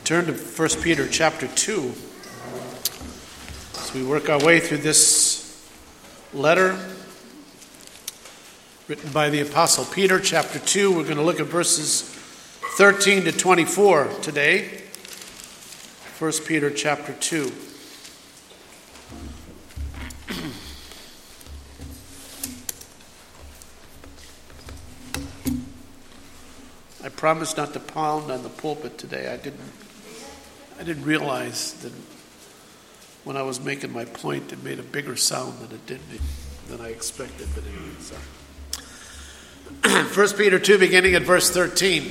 Turn to 1 Peter chapter 2 as we work our way through this letter written by the Apostle Peter, chapter 2. We're going to look at verses 13 to 24 today. 1 Peter chapter 2. I promised not to pound on the pulpit today. I didn't realize that when I was making my point, it made a bigger sound than I expected. But anyway, so 1 Peter 2, beginning at verse 13.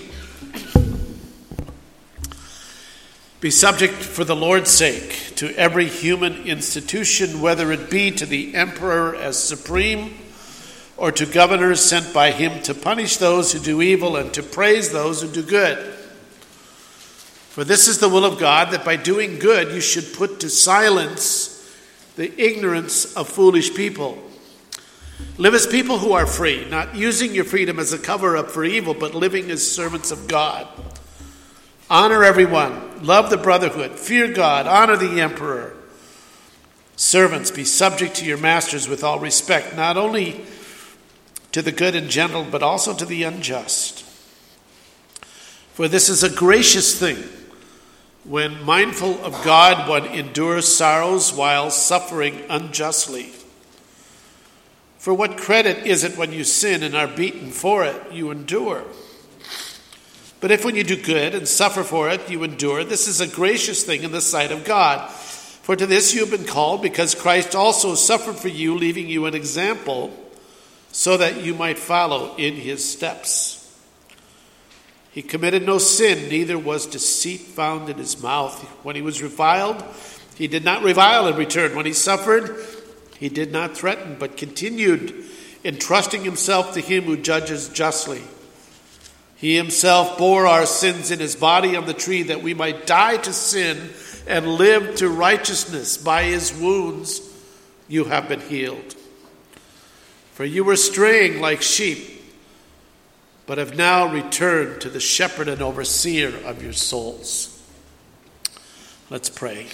Be subject for the Lord's sake to every human institution, whether it be to the emperor as supreme, or to governors sent by him to punish those who do evil and to praise those who do good. For this is the will of God, that by doing good you should put to silence the ignorance of foolish people. Live as people who are free, not using your freedom as a cover-up for evil, but living as servants of God. Honor everyone, love the brotherhood, fear God, honor the emperor. Servants, be subject to your masters with all respect, not only to the good and gentle, but also to the unjust. For this is a gracious thing, when mindful of God, one endures sorrows while suffering unjustly. For what credit is it when you sin and are beaten for it, you endure? But if when you do good and suffer for it, you endure, this is a gracious thing in the sight of God. For to this you have been called, because Christ also suffered for you, leaving you an example, so that you might follow in his steps. He committed no sin, neither was deceit found in his mouth. When he was reviled, he did not revile in return. When he suffered, he did not threaten, but continued entrusting himself to him who judges justly. He himself bore our sins in his body on the tree, that we might die to sin and live to righteousness. By his wounds you have been healed. For you were straying like sheep, but have now returned to the shepherd and overseer of your souls. Let's pray.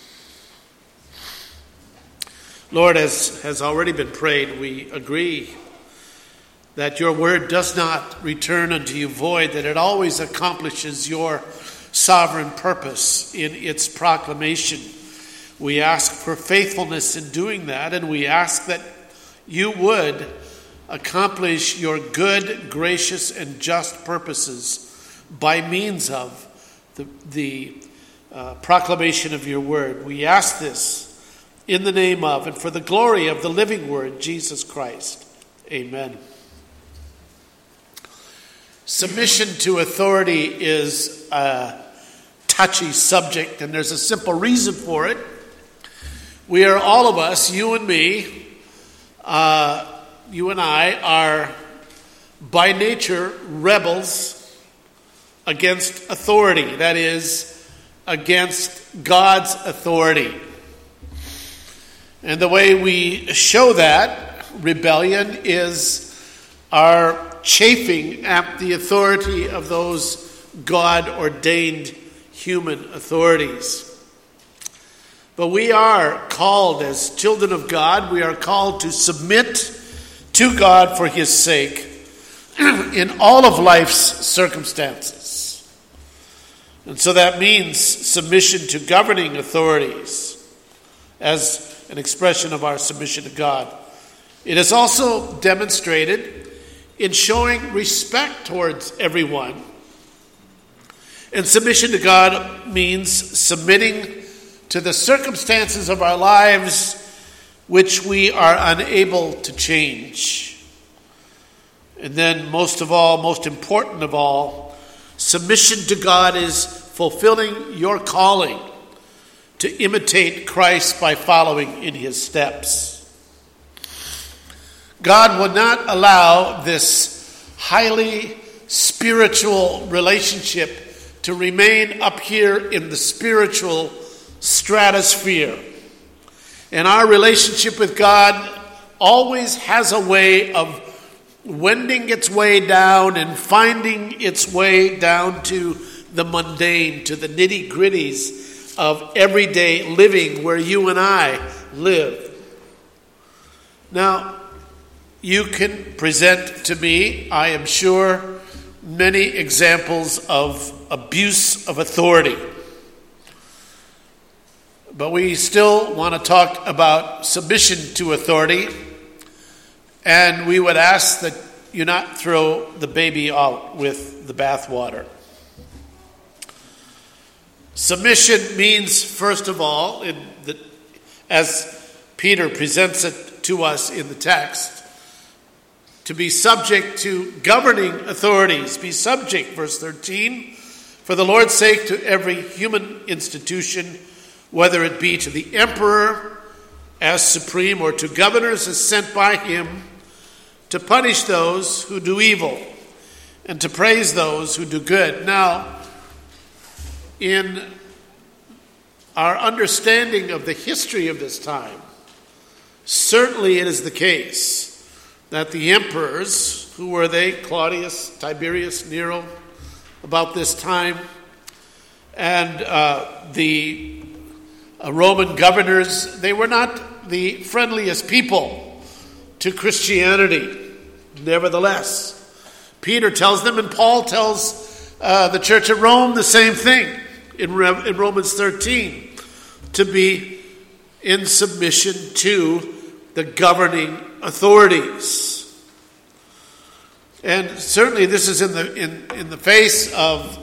Lord, as has already been prayed, we agree that your word does not return unto you void, that it always accomplishes your sovereign purpose in its proclamation. We ask for faithfulness in doing that, and we ask that you would accomplish your good, gracious, and just purposes by means of the proclamation of your word. We ask this in the name of and for the glory of the living word, Jesus Christ. Amen. Submission to authority is a touchy subject, and there's a simple reason for it. We are, all of us, you and me, you and I are by nature rebels against authority. That is, against God's authority. And the way we show that rebellion is our chafing at the authority of those God-ordained human authorities. But we are called, as children of God, we are called to submit to God for his sake in all of life's circumstances. And so that means submission to governing authorities as an expression of our submission to God. It is also demonstrated in showing respect towards everyone. And submission to God means submitting to the circumstances of our lives which we are unable to change. And then most important of all, submission to God is fulfilling your calling to imitate Christ by following in his steps. God will not allow this highly spiritual relationship to remain up here in the spiritual stratosphere. And our relationship with God always has a way of wending its way down and finding its way down to the mundane, to the nitty-gritties of everyday living where you and I live. Now, you can present to me, I am sure, many examples of abuse of authority. But we still want to talk about submission to authority, and we would ask that you not throw the baby out with the bathwater. Submission means, first of all, as Peter presents it to us in the text, to be subject to governing authorities. Be subject, verse 13, for the Lord's sake, to every human institution, whether it be to the emperor as supreme or to governors as sent by him, to punish those who do evil and to praise those who do good. Now, in our understanding of the history of this time, certainly it is the case that the emperors, who were they? Claudius, Tiberius, Nero, about this time, and the Roman governors, they were not the friendliest people to Christianity. Nevertheless, Peter tells them, and Paul tells the church at Rome the same thing in Romans 13, to be in submission to the governing authorities. And certainly this is in the face of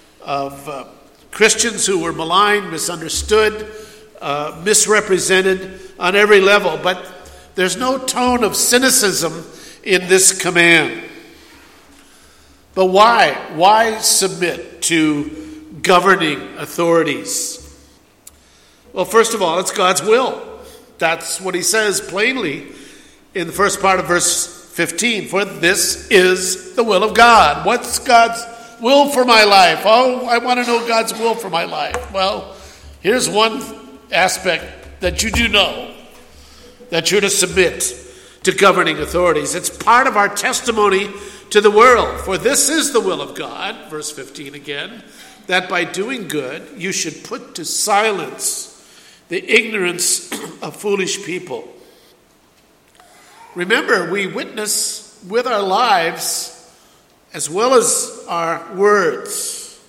Christians who were maligned, misunderstood, misrepresented on every level. But there's no tone of cynicism in this command. But why? Why submit to governing authorities? Well, first of all, it's God's will. That's what he says plainly in the first part of verse 15. For this is the will of God. What's God's will for my life? Oh, I want to know God's will for my life. Well, here's one aspect that you do know, that you're to submit to governing authorities. It's part of our testimony to the world. For this is the will of God, verse 15 again, that by doing good you should put to silence the ignorance of foolish people. Remember, we witness with our lives as well as our words.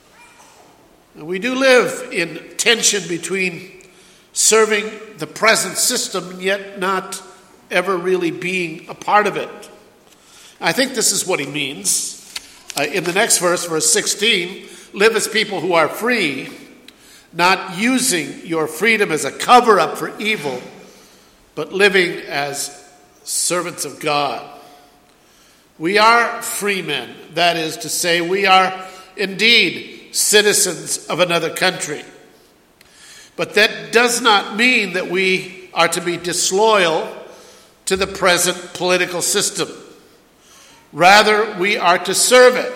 And we do live in tension between serving the present system and yet not ever really being a part of it. I think this is what he means. In the next verse, verse 16, live as people who are free, not using your freedom as a cover-up for evil, but living as servants of God. We are free men. That is to say, we are indeed citizens of another country. But that does not mean that we are to be disloyal to the present political system. Rather, we are to serve it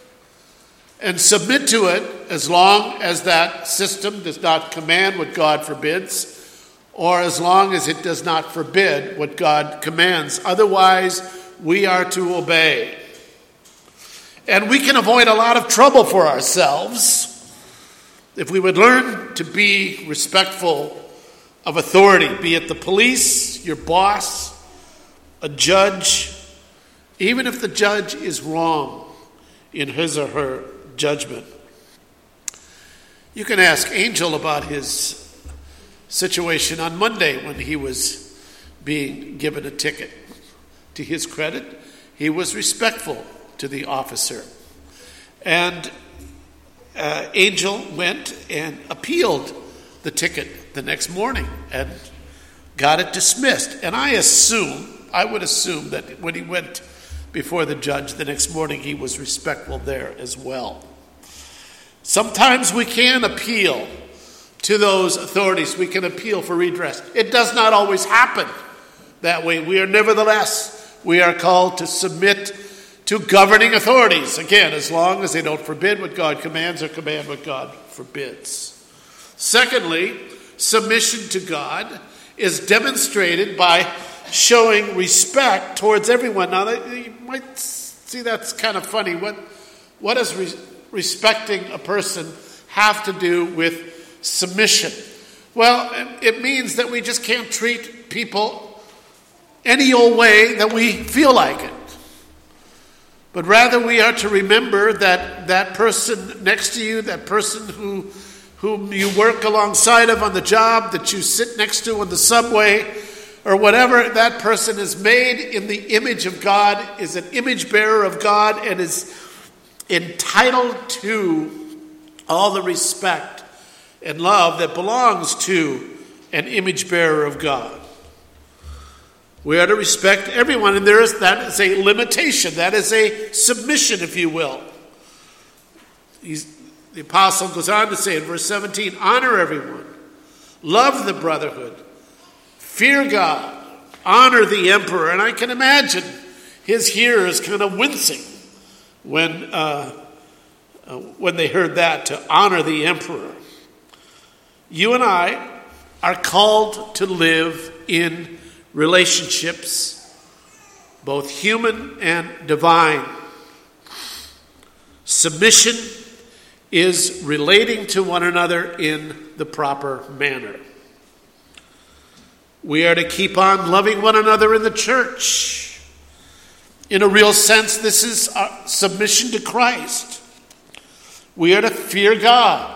and submit to it as long as that system does not command what God forbids, or as long as it does not forbid what God commands. Otherwise, we are to obey. And we can avoid a lot of trouble for ourselves if we would learn to be respectful of authority, be it the police, your boss, a judge, even if the judge is wrong in his or her judgment. You can ask Angel about his situation on Monday when he was being given a ticket. To his credit, he was respectful to the officer. And Angel went and appealed the ticket the next morning and got it dismissed. And I would assume that when he went before the judge the next morning, he was respectful there as well. Sometimes we can appeal to those authorities. We can appeal for redress. It does not always happen that way. We are called to submit to governing authorities. Again, as long as they don't forbid what God commands or command what God forbids. Secondly, submission to God is demonstrated by showing respect towards everyone. Now, you might see that's kind of funny. What does respecting a person have to do with submission? Well, it means that we just can't treat people any old way that we feel like it. But rather we are to remember that that person next to you, that person whom you work alongside of on the job, that you sit next to on the subway, or whatever, that person is made in the image of God, is an image bearer of God, and is entitled to all the respect and love that belongs to an image bearer of God. We are to respect everyone, and that is a limitation. That is a submission, if you will. The apostle goes on to say in verse 17, honor everyone, love the brotherhood, fear God, honor the emperor. And I can imagine his hearers kind of wincing when they heard that, to honor the emperor. You and I are called to live in relationships, both human and divine. Submission is relating to one another in the proper manner. We are to keep on loving one another in the church. In a real sense, this is our submission to Christ. We are to fear God.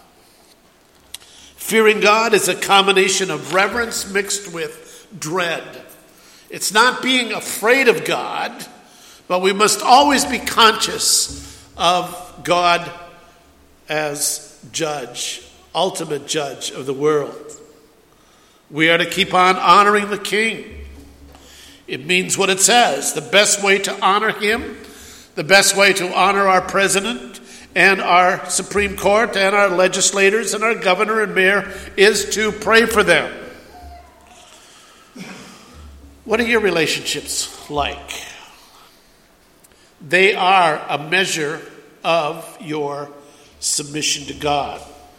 Fearing God is a combination of reverence mixed with dread. It's not being afraid of God, but we must always be conscious of God as judge, ultimate judge of the world. We are to keep on honoring the King. It means what it says. The best way to honor him, the best way to honor our president and our Supreme Court and our legislators and our governor and mayor is to pray for them. What are your relationships like? They are a measure of your submission to God.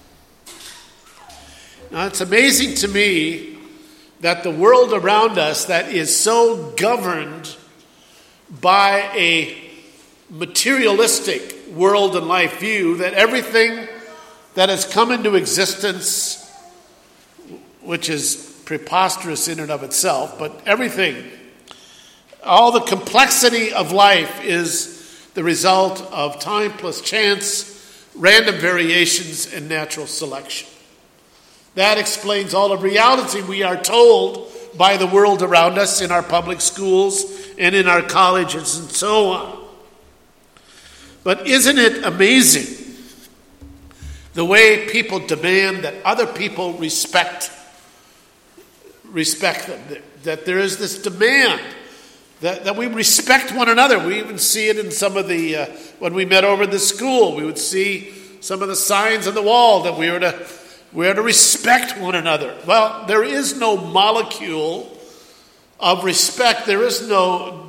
Now, it's amazing to me that the world around us that is so governed by a materialistic world and life view, that everything that has come into existence, which is preposterous in and of itself, but everything, all the complexity of life is the result of time plus chance, random variations, and natural selection. That explains all of reality we are told by the world around us in our public schools and in our colleges and so on. But isn't it amazing the way people demand that other people respect them? That there is this demand that we respect one another. We even see it in some of the, when we met over at the school, we would see some of the signs on the wall that we are to respect one another. Well, there is no molecule of respect. There is no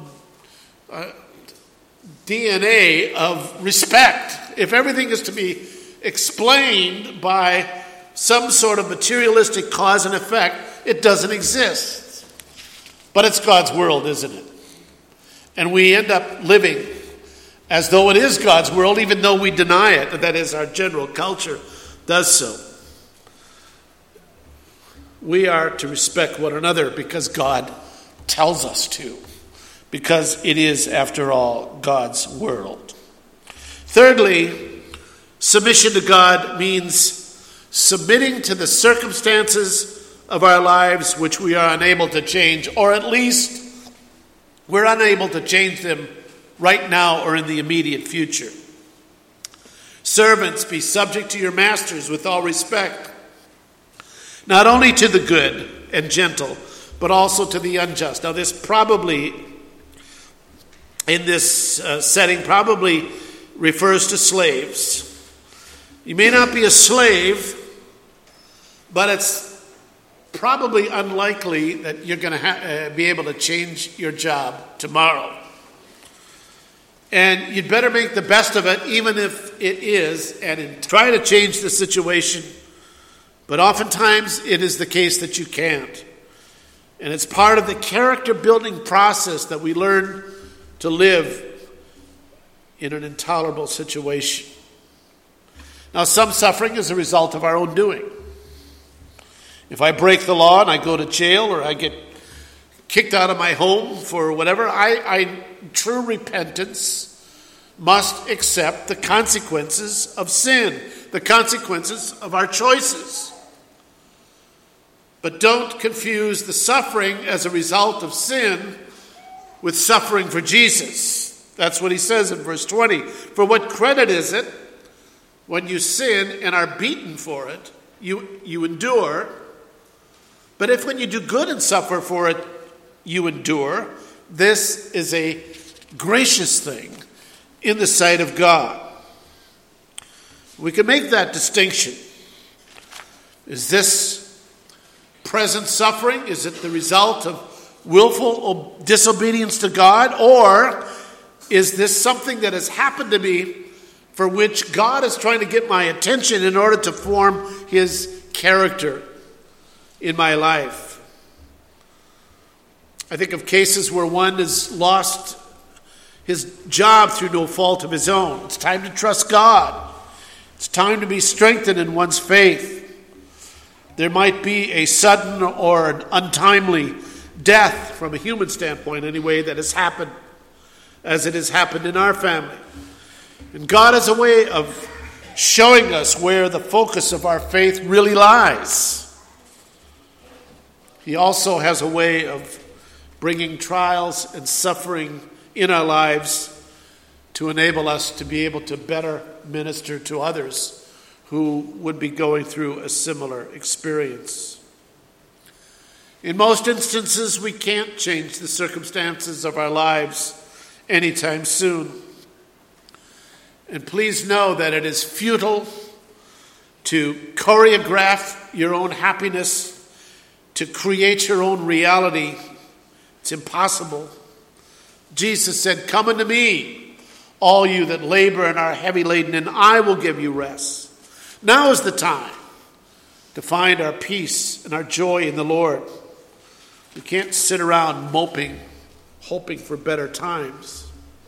DNA of respect. If everything is to be explained by some sort of materialistic cause and effect, it doesn't exist. But it's God's world, isn't it? And we end up living as though it is God's world, even though we deny it. That is, our general culture does so. We are to respect one another because God tells us to, because it is, after all, God's world. Thirdly, submission to God means submitting to the circumstances of our lives which we are unable to change, or at least we're unable to change them right now or in the immediate future. Servants, be subject to your masters with all respect, not only to the good and gentle, but also to the unjust. Now, this probably, in this setting, probably refers to slaves. You may not be a slave, but it's probably unlikely that you're going to be able to change your job tomorrow. And you'd better make the best of it, even if it is, and try to change the situation. But oftentimes it is the case that you can't. And it's part of the character building process that we learn to live in an intolerable situation. Now, some suffering is a result of our own doing. If I break the law and I go to jail or I get kicked out of my home for whatever, true repentance must accept the consequences of sin, the consequences of our choices. But don't confuse the suffering as a result of sin with suffering for Jesus. That's what he says in verse 20. For what credit is it when you sin and are beaten for it, you endure? But if when you do good and suffer for it, you endure, this is a gracious thing in the sight of God. We can make that distinction. Is this present suffering, is it the result of willful disobedience to God, or is this something that has happened to me for which God is trying to get my attention in order to form his character in my life? I think of cases where one has lost his job through no fault of his own. It's time to trust God. It's time to be strengthened in one's faith. There might be a sudden or an untimely death, from a human standpoint anyway, that has happened as it has happened in our family. And God has a way of showing us where the focus of our faith really lies. He also has a way of bringing trials and suffering in our lives to enable us to be able to better minister to others who would be going through a similar experience. In most instances, we can't change the circumstances of our lives anytime soon. And please know that it is futile to choreograph your own happiness, to create your own reality. It's impossible. Jesus said, "Come unto me, all you that labor and are heavy laden, and I will give you rest." Now is the time to find our peace and our joy in the Lord. We can't sit around moping, hoping for better times.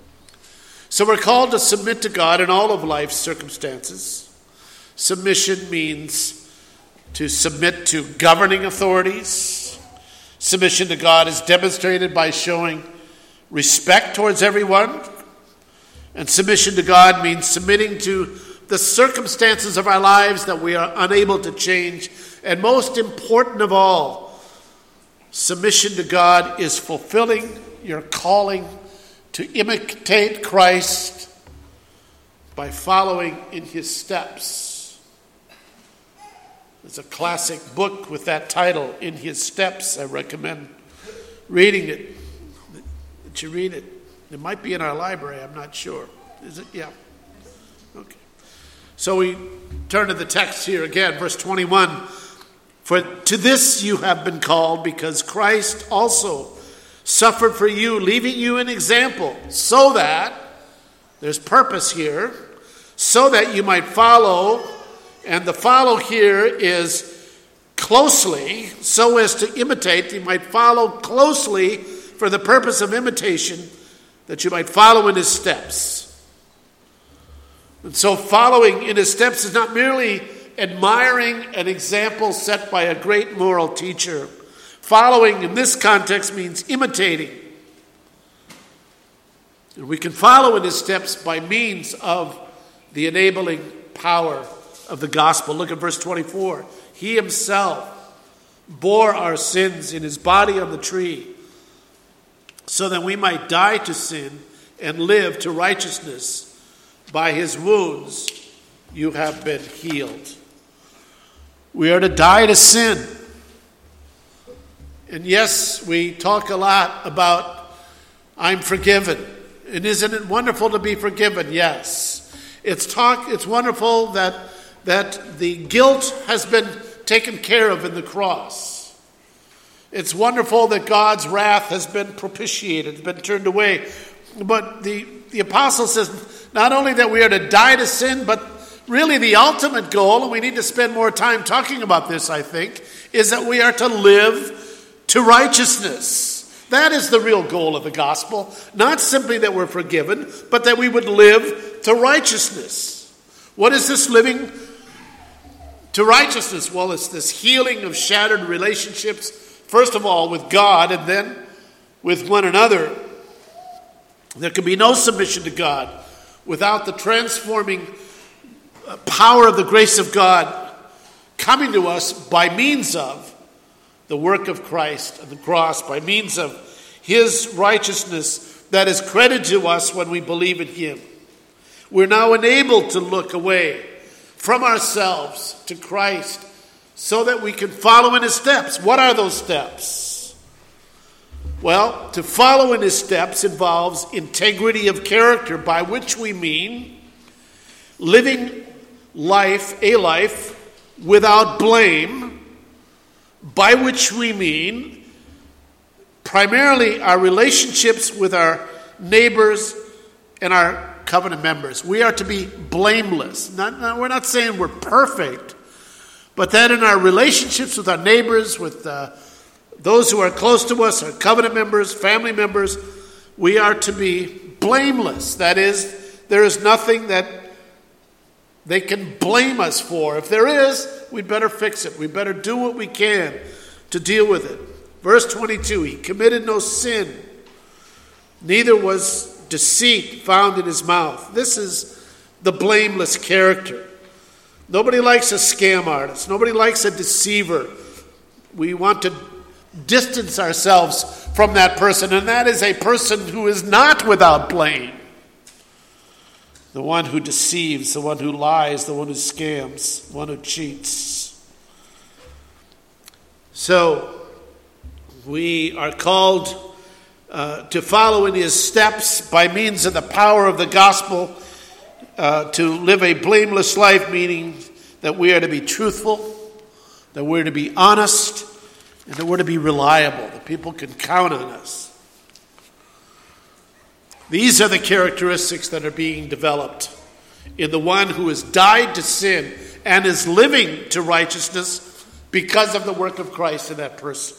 So we're called to submit to God in all of life's circumstances. Submission means to submit to governing authorities. Submission to God is demonstrated by showing respect towards everyone. And submission to God means submitting to the circumstances of our lives that we are unable to change. And most important of all, submission to God is fulfilling your calling to imitate Christ by following in his steps. There's a classic book with that title, In His Steps. I recommend reading it, that you read it. It might be in our library, I'm not sure. Is it? Yeah. Okay. So we turn to the text here again, verse 21. For to this you have been called, because Christ also suffered for you, leaving you an example, so that, there's purpose here, so that you might follow, and the follow here is closely, so as to imitate. You might follow closely for the purpose of imitation, that you might follow in his steps. And so following in his steps is not merely admiring an example set by a great moral teacher. Following in this context means imitating. And we can follow in his steps by means of the enabling power of the gospel. Look at verse 24. He himself bore our sins in his body on the tree, so that we might die to sin and live to righteousness. By his wounds you have been healed. We are to die to sin. And yes, we talk a lot about I'm forgiven. And isn't it wonderful to be forgiven? Yes. It's wonderful that the guilt has been taken care of in the cross. It's wonderful that God's wrath has been propitiated, been turned away. But the apostle says not only that we are to die to sin, but really the ultimate goal, and we need to spend more time talking about this, I think, is that we are to live to righteousness. That is the real goal of the gospel. Not simply that we're forgiven, but that we would live to righteousness. What is this living to righteousness. Well, it's this healing of shattered relationships, first of all with God and then with one another. There can be no submission to God without the transforming power of the grace of God coming to us by means of the work of Christ on the cross, by means of his righteousness that is credited to us when we believe in him. We're now enabled to look away from ourselves to Christ so that we can follow in his steps. What are those steps? Well, to follow in his steps involves integrity of character, by which we mean living a life without blame, by which we mean primarily our relationships with our neighbors and our covenant members. We are to be blameless. We're not saying we're perfect, but that in our relationships with our neighbors, with those who are close to us, our covenant members, family members, we are to be blameless. That is, there is nothing that they can blame us for. If there is, we'd better fix it. We better do what we can to deal with it. Verse 22, he committed no sin, neither was deceit found in his mouth. This is the blameless character. Nobody likes a scam artist. Nobody likes a deceiver. We want to distance ourselves from that person, and that is a person who is not without blame. The one who deceives, the one who lies, the one who scams, the one who cheats. So, we are called to follow in his steps by means of the power of the gospel, to live a blameless life, meaning that we are to be truthful, that we're to be honest, and that we're to be reliable, that people can count on us. These are the characteristics that are being developed in the one who has died to sin and is living to righteousness because of the work of Christ in that person.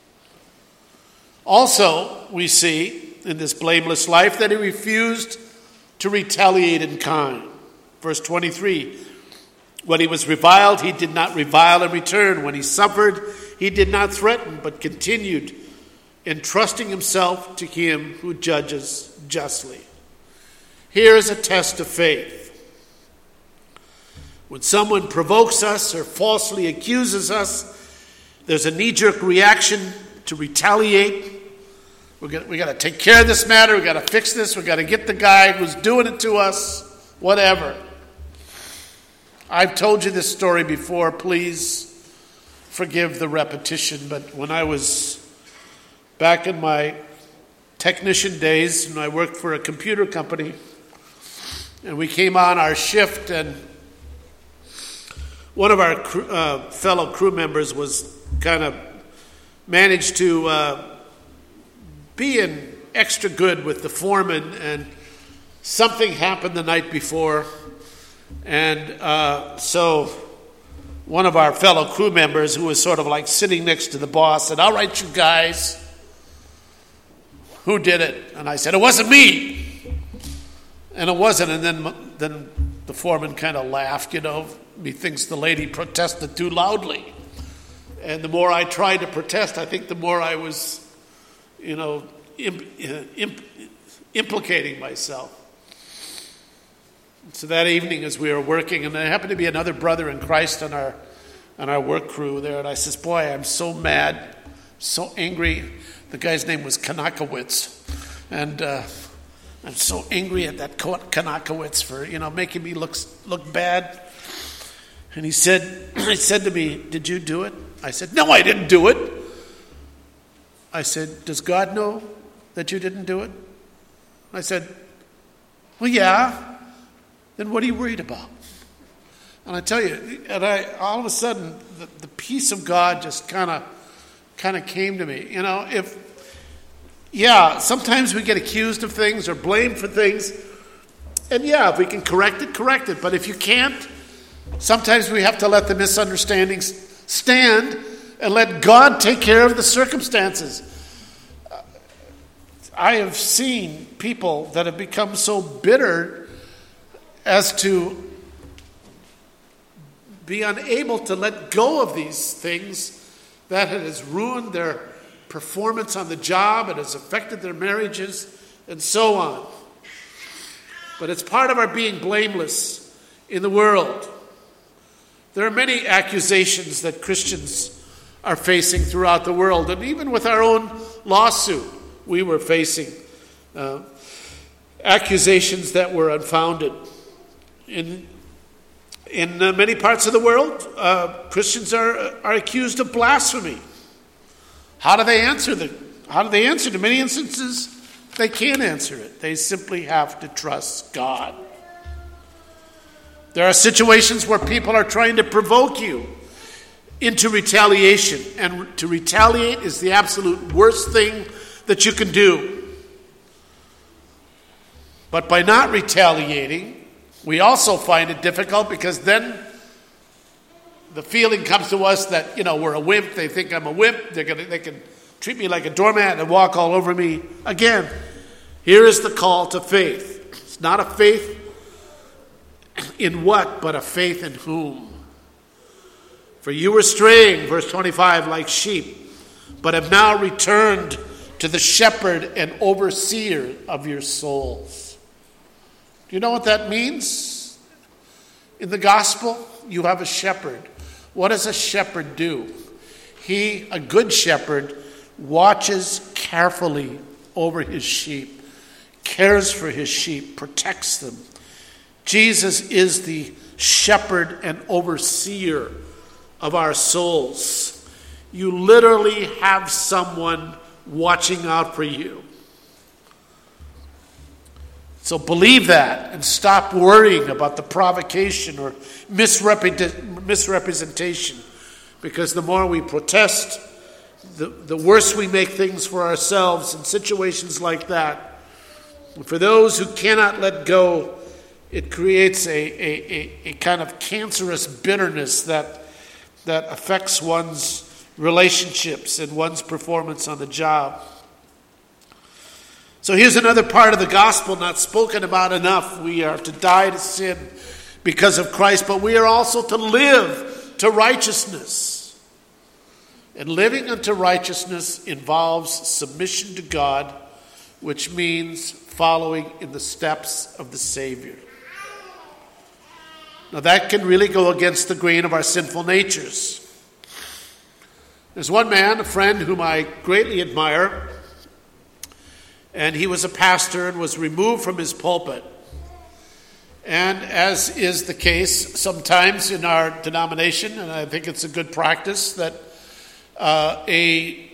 Also, we see in this blameless life that he refused to retaliate in kind. Verse 23, when he was reviled, he did not revile in return. When he suffered, he did not threaten, but continued entrusting himself to him who judges justly. Here is a test of faith. When someone provokes us or falsely accuses us, there's a knee-jerk reaction to retaliate. We got to take care of this matter. We got to fix this. We got to get the guy who's doing it to us. Whatever. I've told you this story before. Please forgive the repetition. But when I was back in my technician days, and I worked for a computer company, and we came on our shift, and one of our fellow crew members was kind of managed to be in extra good with the foreman, and something happened the night before, and so one of our fellow crew members, who was sort of like sitting next to the boss, said, "All right, you guys, who did it?" And I said, "It wasn't me." And it wasn't. And then the foreman kind of laughed, He thinks the lady protested too loudly. And the more I tried to protest, I think the more I was, implicating myself. So that evening as we were working, and there happened to be another brother in Christ on our work crew there, and I says, "Boy, I'm so mad, so angry." The guy's name was Kanakowitz. And I'm so angry at that Kanakowitz for, making me look bad. And he said to me, "Did you do it?" I said, "No, I didn't do it." I said, "Does God know that you didn't do it?" I said, "Well, yeah. Then what are you worried about?" And I tell you, all of a sudden, the peace of God just kind of came to me. Sometimes we get accused of things or blamed for things. And if we can correct it. But if you can't, sometimes we have to let the misunderstandings stand and let God take care of the circumstances. I have seen people that have become so bitter as to be unable to let go of these things that it has ruined their performance on the job, it has affected their marriages, and so on. But it's part of our being blameless in the world. There are many accusations that Christians are facing throughout the world, and even with our own lawsuit, we were facing accusations that were unfounded. In many parts of the world, Christians are accused of blasphemy. How do they answer it? In many instances, they can't answer it. They simply have to trust God. There are situations where people are trying to provoke you into retaliation, and to retaliate is the absolute worst thing that you can do. But by not retaliating, we also find it difficult, because then the feeling comes to us that, we're a wimp. They think I'm a wimp. They can treat me like a doormat and walk all over me. Again, here is the call to faith. It's not a faith in what, but a faith in whom. For you were straying, verse 25, like sheep, but have now returned to the shepherd and overseer of your souls. Do you know what that means? In the gospel, you have a shepherd. What does a shepherd do? A good shepherd, watches carefully over his sheep, cares for his sheep, protects them. Jesus is the shepherd and overseer of our souls. You literally have someone watching out for you. So believe that and stop worrying about the provocation or misrepresentation, because the more we protest, the worse we make things for ourselves in situations like that. And for those who cannot let go, it creates a kind of cancerous bitterness that affects one's relationships and one's performance on the job. So here's another part of the gospel not spoken about enough. We are to die to sin because of Christ, but we are also to live to righteousness. And living unto righteousness involves submission to God, which means following in the steps of the Savior. Now that can really go against the grain of our sinful natures. There's one man, a friend whom I greatly admire, and he was a pastor and was removed from his pulpit. And as is the case sometimes in our denomination, and I think it's a good practice, that a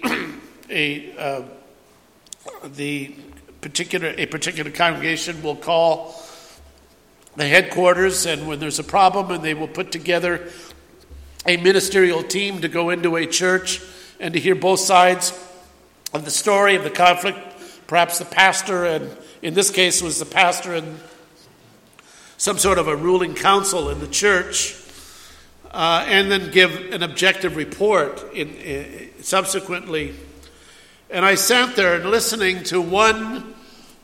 particular congregation will call the headquarters, and when there's a problem, and they will put together a ministerial team to go into a church and to hear both sides of the story of the conflict. Perhaps the pastor, and in this case was the pastor and some sort of a ruling council in the church, and then give an objective report subsequently. And I sat there and listening to one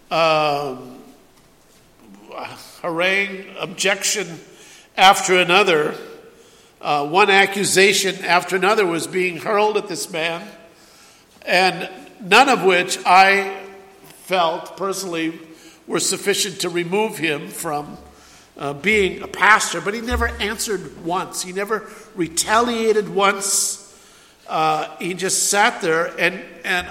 harangue, objection after another. One accusation after another was being hurled at this man, and none of which I felt personally were sufficient to remove him from being a pastor. But he never answered once. He never retaliated once. He just sat there, and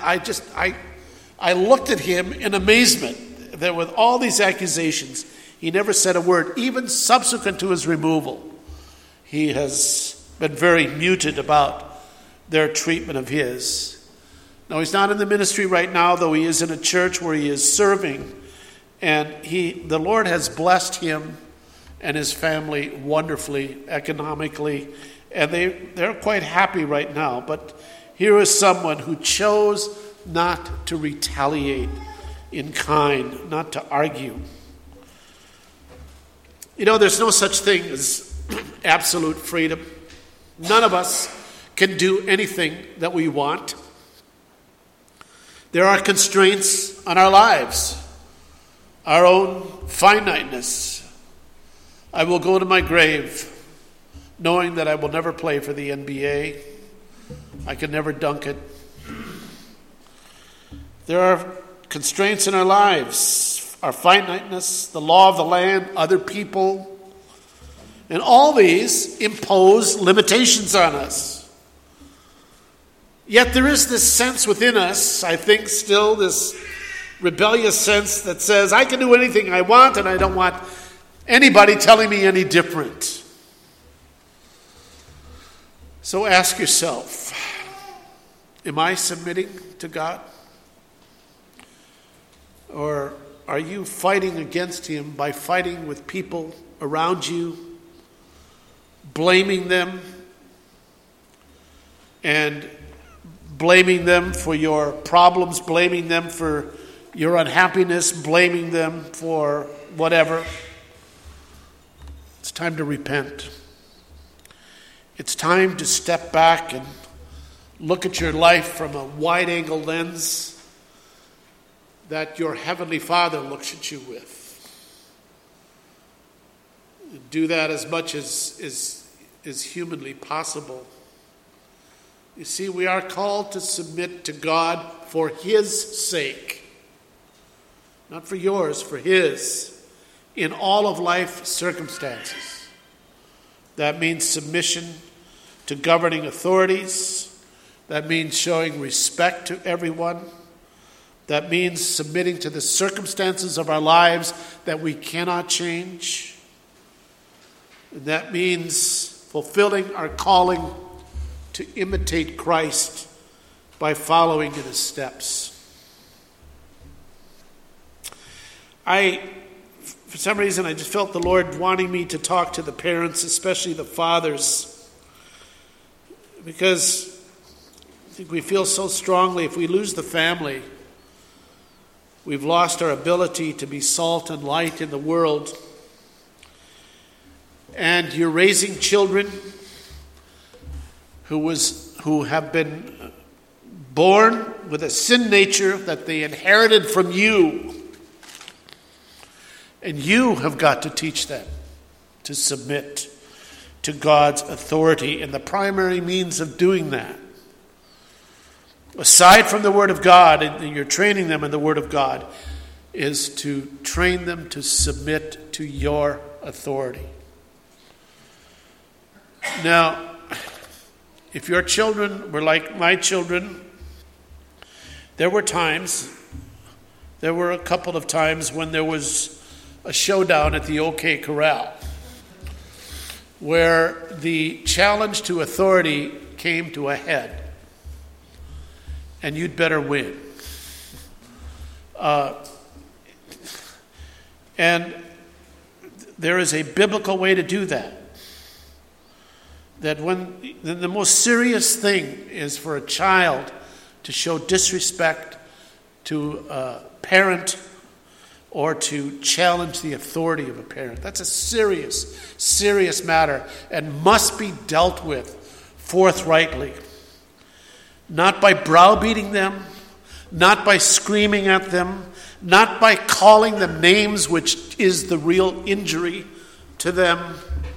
I looked at him in amazement that with all these accusations, he never said a word, even subsequent to his removal. He has been very muted about their treatment of his. Now, he's not in the ministry right now, though he is in a church where he is serving. And the Lord has blessed him and his family wonderfully, economically. And they're quite happy right now. But here is someone who chose not to retaliate in kind, not to argue. There's no such thing as absolute freedom. None of us can do anything that we want. There are constraints on our lives, our own finiteness. I will go to my grave knowing that I will never play for the NBA. I can never dunk it. There are constraints in our lives, our finiteness, the law of the land, other people, and all these impose limitations on us. Yet there is this sense within us, I think still, this rebellious sense that says, I can do anything I want and I don't want anybody telling me any different. So ask yourself, am I submitting to God? Or are you fighting against him by fighting with people around you, blaming them, and blaming them for your problems, blaming them for your unhappiness, blaming them for whatever? It's time to repent. It's time to step back and look at your life from a wide-angle lens that your Heavenly Father looks at you with. Do that as much as is humanly possible. You see, we are called to submit to God for his sake. Not for yours, for his, in all of life circumstances. That means submission to governing authorities. That means showing respect to everyone. That means submitting to the circumstances of our lives that we cannot change. And that means fulfilling our calling to imitate Christ by following in his steps. For some reason, I just felt the Lord wanting me to talk to the parents, especially the fathers, because I think we feel so strongly if we lose the family, we've lost our ability to be salt and light in the world. And you're raising children who have been born with a sin nature that they inherited from you. And you have got to teach them to submit to God's authority. And the primary means of doing that, aside from the Word of God, and you're training them in the Word of God, is to train them to submit to your authority. Now, if your children were like my children, there were a couple of times when there was a showdown at the OK Corral where the challenge to authority came to a head, and you'd better win. And there is a biblical way to do that. That when the most serious thing is for a child to show disrespect to a parent or to challenge the authority of a parent. That's a serious, serious matter and must be dealt with forthrightly. Not by browbeating them, not by screaming at them, not by calling them names, which is the real injury to them,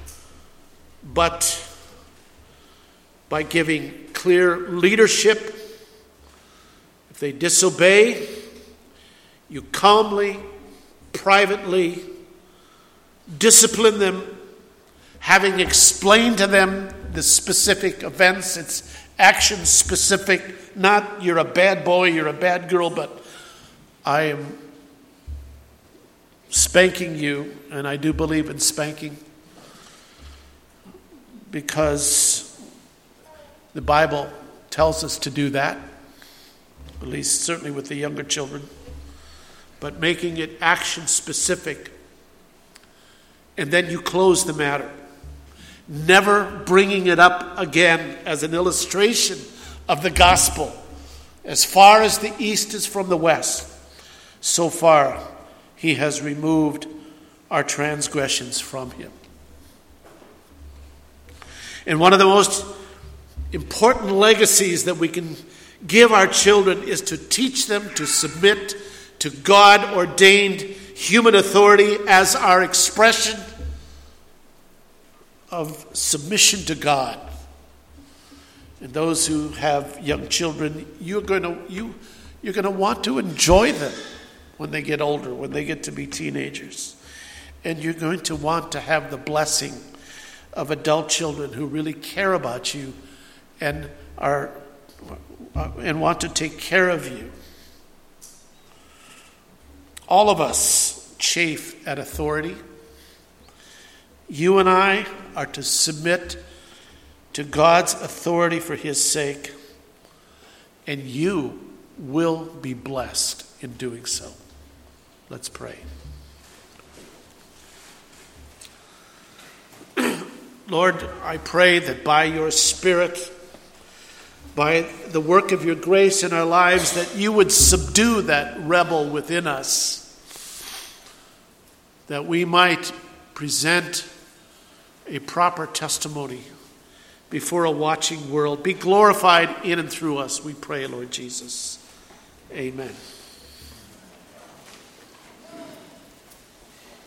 but by giving clear leadership. If they disobey, you calmly, privately discipline them, having explained to them the specific events. It's action specific, not you're a bad boy, you're a bad girl, but I am spanking you, and I do believe in spanking because the Bible tells us to do that, at least certainly with the younger children, but making it action specific. And then you close the matter, never bringing it up again as an illustration of the gospel. As far as the east is from the west, so far he has removed our transgressions from him. And one of the most important legacies that we can give our children is to teach them to submit to God-ordained human authority as our expression of submission to God. And those who have young children, you're going to want to enjoy them when they get older, when they get to be teenagers. And you're going to want to have the blessing of adult children who really care about you and want to take care of you. All of us chafe at authority. You and I are to submit to God's authority for his sake, and you will be blessed in doing so. Let's pray. Lord, I pray that by your Spirit, by the work of your grace in our lives, that you would subdue that rebel within us, that we might present a proper testimony before a watching world. Be glorified in and through us, we pray, Lord Jesus. Amen.